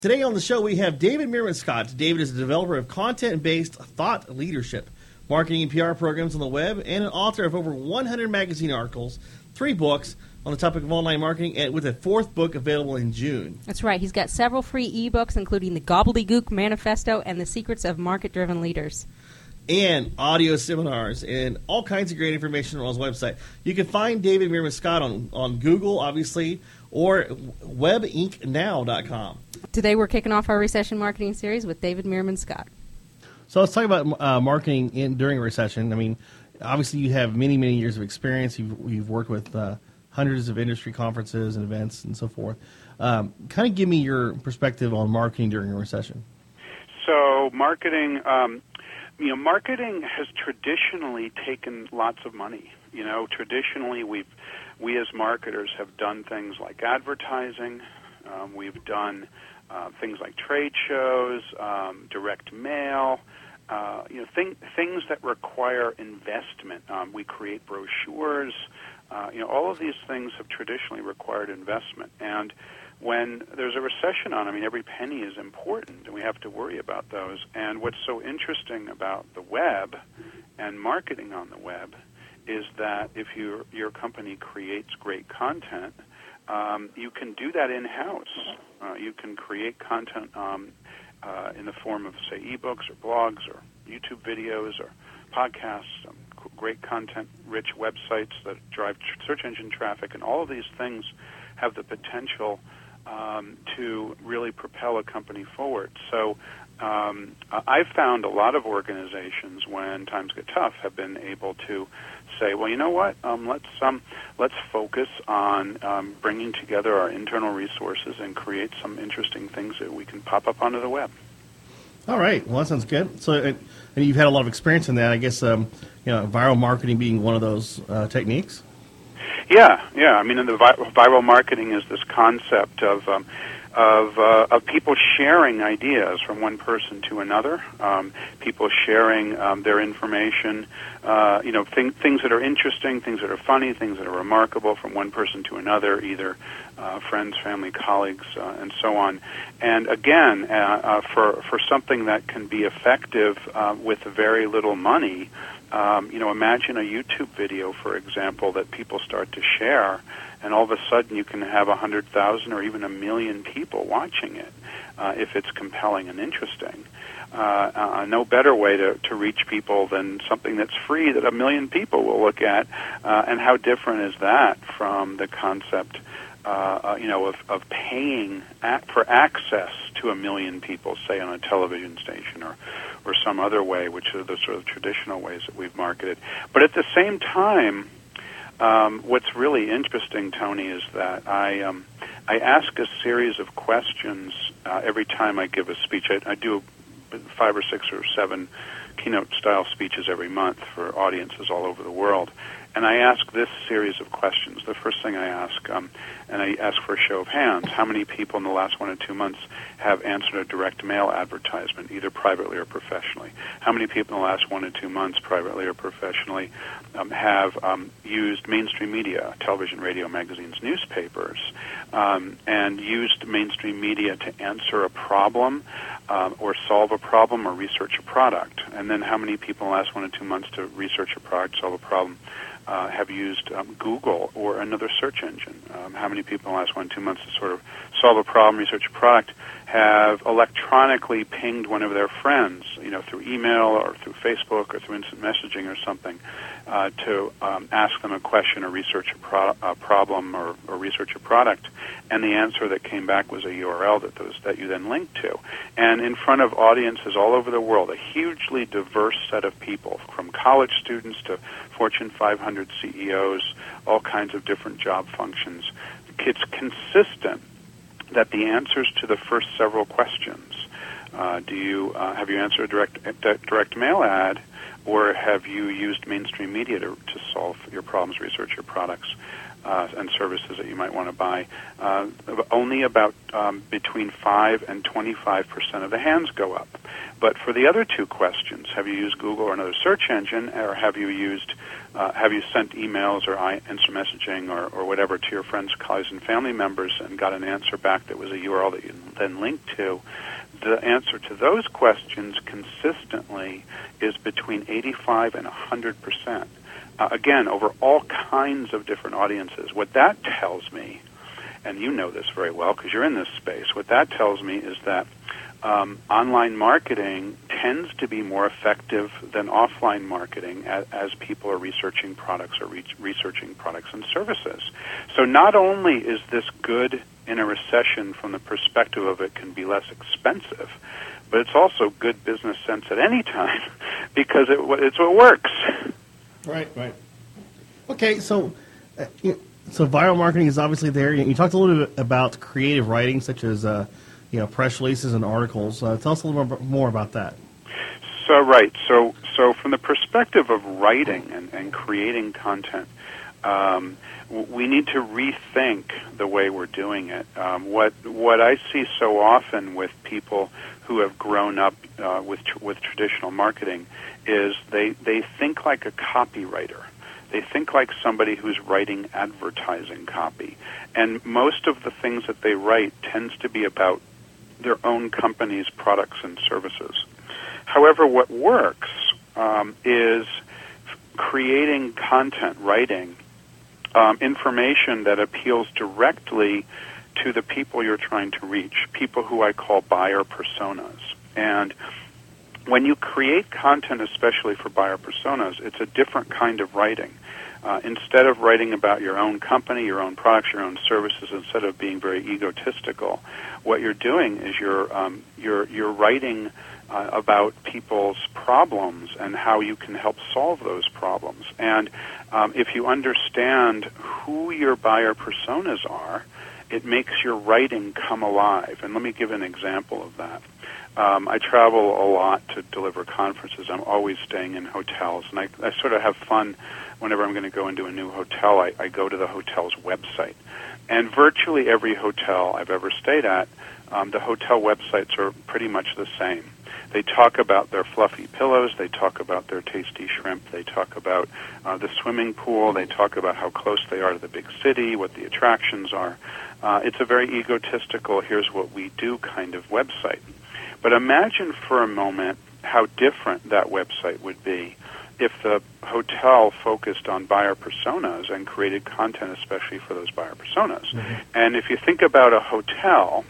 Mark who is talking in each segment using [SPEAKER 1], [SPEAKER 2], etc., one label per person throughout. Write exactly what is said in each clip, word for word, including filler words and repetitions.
[SPEAKER 1] Today on the show, we have David Meerman Scott. David is a developer of content-based thought leadership, marketing and P R programs on the web, and an author of over one hundred magazine articles, three books on the topic of online marketing, and with a fourth book available in June.
[SPEAKER 2] That's right. He's got several free ebooks, including the Gobbledygook Manifesto and the Secrets of Market-Driven Leaders.
[SPEAKER 1] And audio seminars and all kinds of great information on his website. You can find David Meerman Scott on, on Google, obviously, or web inc now dot com.
[SPEAKER 2] Today we're kicking off our recession marketing series with David Meerman Scott.
[SPEAKER 1] So let's talk about uh, marketing in, during a recession. I mean, obviously you have many, many years of experience. You've, you've worked with uh, hundreds of industry conferences and events and so forth. Um, kind of give me your perspective on marketing during a recession.
[SPEAKER 3] So marketing, um, you know, marketing has traditionally taken lots of money. You know, traditionally we've we as marketers have done things like advertising. Um, we've done uh, things like trade shows, um, direct mail, uh, you know, thing, things that require investment. Um, we create brochures. Uh, you know, all of these things have traditionally required investment. And when there's a recession on, I mean, every penny is important, and we have to worry about those. And what's so interesting about the web and marketing on the web is that if your your company creates great content, um, you can do that in-house. Uh, you can create content um, uh, in the form of, say, ebooks or blogs or YouTube videos or podcasts, um, great content-rich websites that drive tr- search engine traffic, and all of these things have the potential um, to really propel a company forward. So um, I've found a lot of organizations, when times get tough, have been able to say, well, you know what, um, let's um, let's focus on um, bringing together our internal resources and create some interesting things that we can pop up onto the web.
[SPEAKER 1] All right. Well, that sounds good. So, and you've had a lot of experience in that. I guess, um, you know, viral marketing being one of those uh, techniques.
[SPEAKER 3] Yeah, yeah. I mean, in the vi- viral marketing is this concept of um, of uh, of people sharing ideas from one person to another. Um, people sharing um, their information. Uh, you know, thing, things that are interesting, things that are funny, things that are remarkable from one person to another, either uh, friends, family, colleagues, uh, and so on. And again, uh, uh, for for something that can be effective uh, with very little money. Um, you know, imagine a YouTube video, for example, that people start to share, and all of a sudden you can have a hundred thousand or even a million people watching it uh, if it's compelling and interesting. Uh, uh, no better way to, to reach people than something that's free that a million people will look at. Uh, and how different is that from the concept, uh, uh, you know, of, of paying at, for access to a million people, say on a television station or or some other way, which are the sort of traditional ways that we've marketed. But at the same time, um, what's really interesting, Tony, is that I um, I ask a series of questions uh, every time I give a speech. I, I do five or six or seven keynote-style speeches every month for audiences all over the world. And I ask this series of questions. The first thing I ask, um, and I ask for a show of hands, how many people in the last one or two months have answered a direct mail advertisement, either privately or professionally? How many people in the last one or two months, privately or professionally, um, have um, used mainstream media, television, radio, magazines, newspapers, um, and used mainstream media to answer a problem um, or solve a problem or research a product? And then how many people in the last one or two months to research a product, solve a problem, Uh, have used um, Google or another search engine? Um, how many people in the last one, two months to sort of solve a problem, research a product, have electronically pinged one of their friends, you know, through email or through Facebook or through instant messaging or something, uh, to um, ask them a question or research a, pro- a problem or, or research a product, and the answer that came back was a U R L that those that you then linked to, and in front of audiences all over the world, a hugely diverse set of people, from college students to Fortune five hundred C E Os, all kinds of different job functions. It's consistent that the answers to the first several questions, uh, do you uh, have you answered a direct direct mail ad, or have you used mainstream media to, to solve your problems, research your products? uh, and services that you might want to buy, uh, only about um, between five and twenty-five percent of the hands go up. But for the other two questions, have you used Google or another search engine, or have you used, uh, have you sent emails or instant messaging or, or whatever to your friends, colleagues, and family members and got an answer back that was a U R L that you then linked to? The answer to those questions consistently is between eighty-five and one hundred percent. Uh, again, over all kinds of different audiences. What that tells me, and you know this very well because you're in this space, what that tells me is that um, online marketing tends to be more effective than offline marketing as, as people are researching products or re- researching products and services. So not only is this good in a recession from the perspective of it can be less expensive, but it's also good business sense at any time because it, it's what works.
[SPEAKER 1] Right, right. Okay, so uh, you, so viral marketing is obviously there. You, you talked a little bit about creative writing, such as uh, you know press releases and articles. Uh, tell us a little more, more about that.
[SPEAKER 3] So right, so so from the perspective of writing and, and creating content, um, we need to rethink the way we're doing it. Um, what what I see so often with people who have grown up uh, with tr- with traditional marketing is they, they think like a copywriter. They think like somebody who's writing advertising copy. And most of the things that they write tends to be about their own company's products and services. However, what works um, is creating content, writing um, information that appeals directly to the people you're trying to reach, people who I call buyer personas. And when you create content, especially for buyer personas, it's a different kind of writing. Uh, instead of writing about your own company, your own products, your own services, instead of being very egotistical, what you're doing is you're um, you're you're writing uh, about people's problems and how you can help solve those problems. And um, if you understand who your buyer personas are, it makes your writing come alive. And let me give an example of that. Um, I travel a lot to deliver conferences. I'm always staying in hotels, and I, I sort of have fun whenever I'm going to go into a new hotel. I, I go to the hotel's website, and virtually every hotel I've ever stayed at, um, the hotel websites are pretty much the same. They talk about their fluffy pillows. They talk about their tasty shrimp. They talk about uh, the swimming pool. They talk about how close they are to the big city, what the attractions are. Uh, it's a very egotistical, here's what we do kind of website. But imagine for a moment how different that website would be if the hotel focused on buyer personas and created content especially for those buyer personas. Mm-hmm. And if you think about a hotel,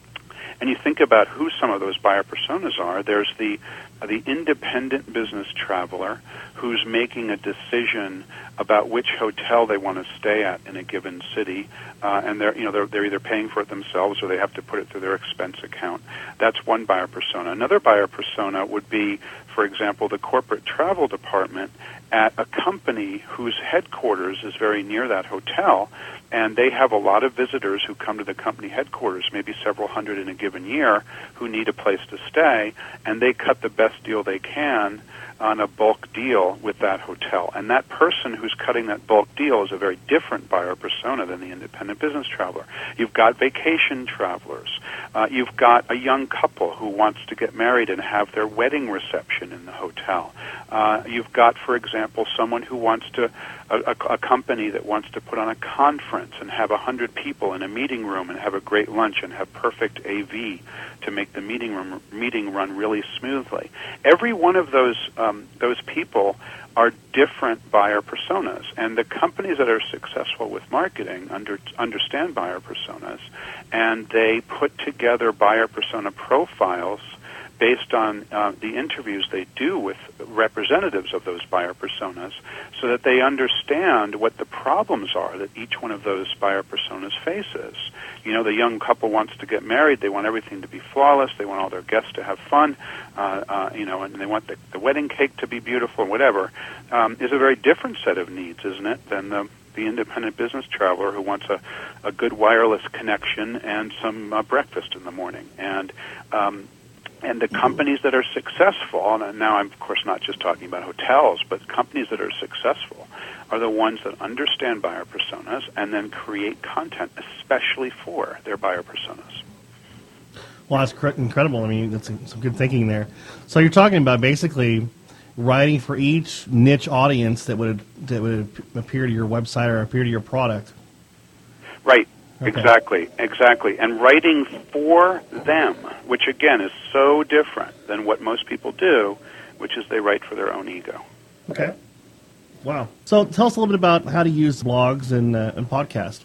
[SPEAKER 3] and you think about who some of those buyer personas are, there's the uh, the independent business traveler who's making a decision about which hotel they want to stay at in a given city, uh, and they're you know they're, they're either paying for it themselves or they have to put it through their expense account. That's one buyer persona. Another buyer persona would be, for example, the corporate travel department at a company whose headquarters is very near that hotel, and they have a lot of visitors who come to the company headquarters, maybe several hundred in a given year, who need a place to stay, and they cut the best deal they can on a bulk deal with that hotel. And that person who's cutting that bulk deal is a very different buyer persona than the independent business traveler. You've got vacation travelers. Uh, you've got a young couple who wants to get married and have their wedding reception in the hotel. Uh, you've got, for example, someone who wants to, a, a, a company that wants to put on a conference and have a hundred people in a meeting room and have a great lunch and have perfect A V to make the meeting room meeting run really smoothly. Every one of those um, those people are different buyer personas, and the companies that are successful with marketing under, understand buyer personas, and they put together buyer persona profiles based on uh, the interviews they do with representatives of those buyer personas so that they understand what the problems are that each one of those buyer personas faces. You know, the young couple wants to get married. They want everything to be flawless. They want all their guests to have fun, uh, uh, you know, and they want the, the wedding cake to be beautiful and whatever. Um, is a very different set of needs, isn't it, than the the independent business traveler who wants a, a good wireless connection and some uh, breakfast in the morning. And um, And the companies that are successful, and now I'm, of course, not just talking about hotels, but companies that are successful are the ones that understand buyer personas and then create content especially for their buyer personas.
[SPEAKER 1] Well, that's cr- incredible. I mean, that's some good thinking there. So you're talking about basically writing for each niche audience that would that would appear to your website or appear to your product.
[SPEAKER 3] Right.
[SPEAKER 1] Okay.
[SPEAKER 3] Exactly, exactly. And writing for them, which again is so different than what most people do, which is they write for their own ego.
[SPEAKER 1] Okay. Wow. So tell us a little bit about how to use blogs and, uh, and podcasts.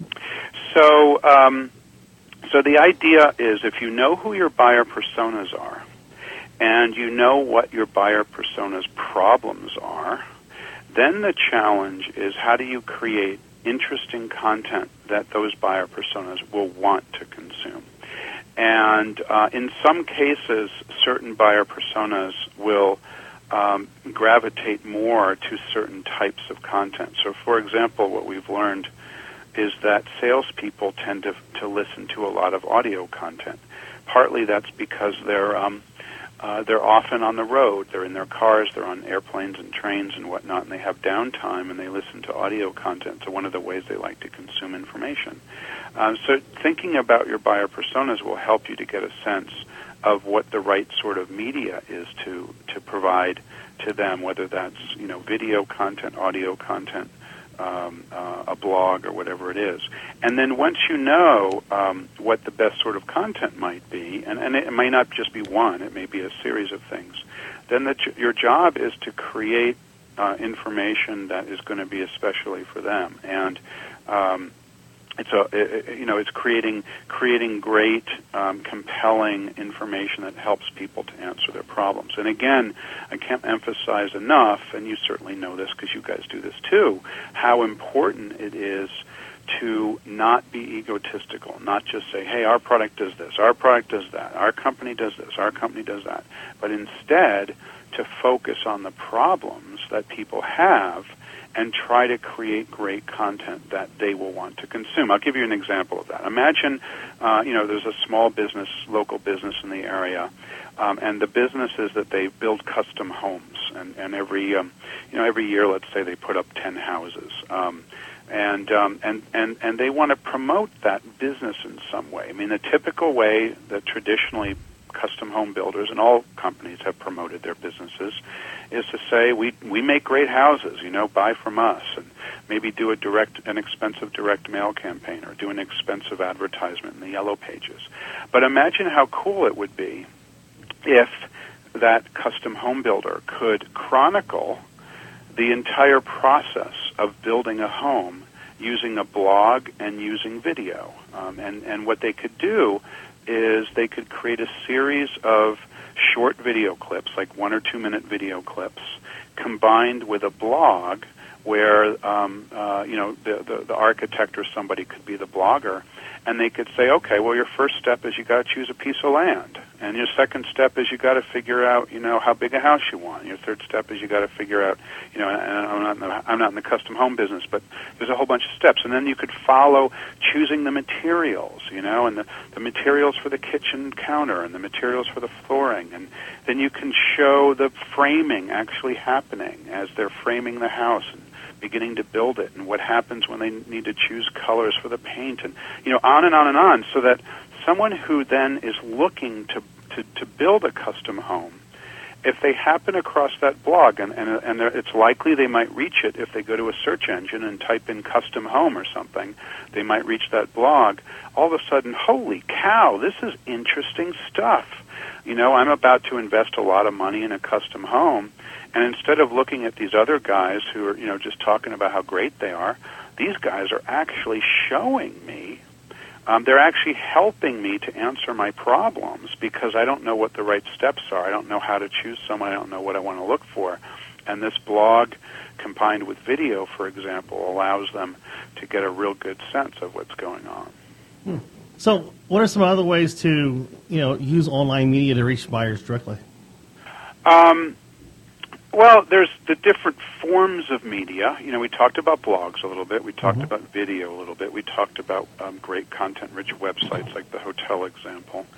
[SPEAKER 3] So, um, so the idea is if you know who your buyer personas are, and you know what your buyer persona's problems are, then the challenge is how do you create interesting content that those buyer personas will want to consume. And uh, in some cases, certain buyer personas will um, gravitate more to certain types of content. So, for example, what we've learned is that salespeople tend to, to listen to a lot of audio content. Partly that's because they're um, Uh, they're often on the road. They're in their cars. They're on airplanes and trains and whatnot, and they have downtime, and they listen to audio content. So one of the ways they like to consume information. Um, so thinking about your buyer personas will help you to get a sense of what the right sort of media is to to provide to them, whether that's you know video content, audio content, Um, uh, a blog or whatever it is. And then once you know um, what the best sort of content might be, and, and it may not just be one, it may be a series of things, then the, your job is to create uh, information that is going to be especially for them. And um, it's a, it, you know, it's creating creating great, um, compelling information that helps people to answer their problems. And again, I can't emphasize enough, and you certainly know this because you guys do this too, how important it is to not be egotistical, not just say, hey, our product does this, our product does that, our company does this, our company does that, but instead to focus on the problems that people have and try to create great content that they will want to consume. I'll give you an example of that. Imagine, uh, you know, there's a small business, local business in the area, um, and the business is that they build custom homes, and, and every, um, you know, every year, let's say they put up ten houses, um, and um, and and and they want to promote that business in some way. I mean, the typical way that traditionally custom home builders and all companies have promoted their businesses is to say we we make great houses, you know, buy from us, and maybe do a direct, an expensive direct mail campaign or do an expensive advertisement in the yellow pages. But imagine how cool it would be if that custom home builder could chronicle the entire process of building a home using a blog and using video, um, and and what they could do is they could create a series of short video clips, like one or two minute video clips, combined with a blog where, um, uh, you know, the, the, the architect or somebody could be the blogger, and they could say, okay, well, your first step is you got to choose a piece of land, and your second step is you got to figure out, you know, how big a house you want. Your third step is you got to figure out, you know, and I'm not in the, I'm not in the custom home business, but there's a whole bunch of steps, and then you could follow choosing the materials, you know, and the, the materials for the kitchen counter and the materials for the flooring, and then you can show the framing actually happening as they're framing the house and beginning to build it, and what happens when they need to choose colors for the paint, and you know, on and on and on, so that someone who then is looking to to, to build a custom home, if they happen across that blog, and and, and it's likely they might reach it if they go to a search engine and type in custom home or something, they might reach that blog. All of a sudden, holy cow, this is interesting stuff. You know, I'm about to invest a lot of money in a custom home, and instead of looking at these other guys who are, you know, just talking about how great they are, these guys are actually showing me, um, they're actually helping me to answer my problems because I don't know what the right steps are. I don't know how to choose someone. I don't know what I want to look for. And this blog, combined with video, for example, allows them to get a real good sense of what's going on.
[SPEAKER 1] Hmm. So what are some other ways to, you know, use online media to reach buyers directly?
[SPEAKER 3] Um, well, there's the different forms of media. You know, we talked about blogs a little bit. We talked mm-hmm. about video a little bit. We talked about um, great content-rich websites like the hotel example.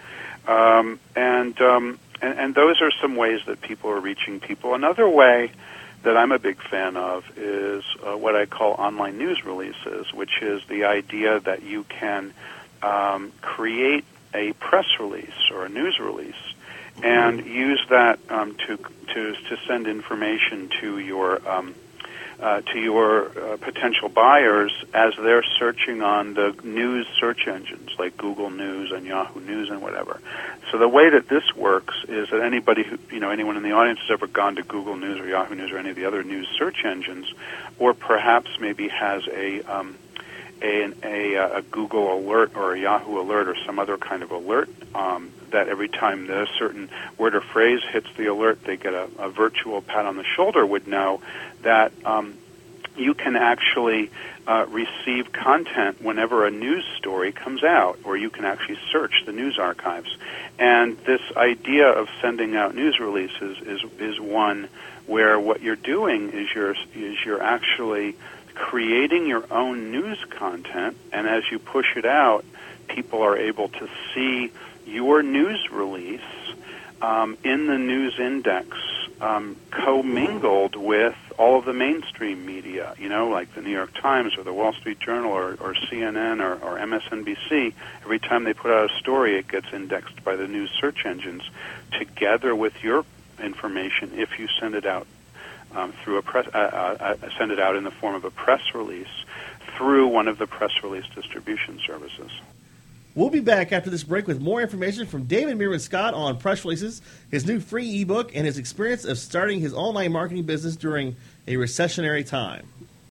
[SPEAKER 3] Um, and, um, and and those are some ways that people are reaching people. Another way that I'm a big fan of is uh, what I call online news releases, which is the idea that you can um, create a press release or a news release and use that um, to to to send information to your um, uh, to your uh, potential buyers as they're searching on the news search engines like Google News and Yahoo News and whatever. So the way that this works is that anybody who, you know, anyone in the audience has ever gone to Google News or Yahoo News or any of the other news search engines, or perhaps maybe has a um, a, a, a Google alert or a Yahoo alert or some other kind of alert um, that every time that a certain word or phrase hits the alert, they get a, a virtual pat on the shoulder, would know that um, you can actually uh, receive content whenever a news story comes out, or you can actually search the news archives. And this idea of sending out news releases is is one where what you're doing is you're is you're actually creating your own news content, and as you push it out, people are able to see your news release um, in the news index, um, commingled with all of the mainstream media, you know, like the New York Times or the Wall Street Journal or, or C N N or, or M S N B C. Every time they put out a story, it gets indexed by the news search engines together with your information if you send it out um, through a press, uh, uh, send it out in the form of a press release through one of the press release distribution services.
[SPEAKER 1] We'll be back after this break with more information from David Meerman Scott on press releases, his new free ebook, and his experience of starting his online marketing business during a recessionary time.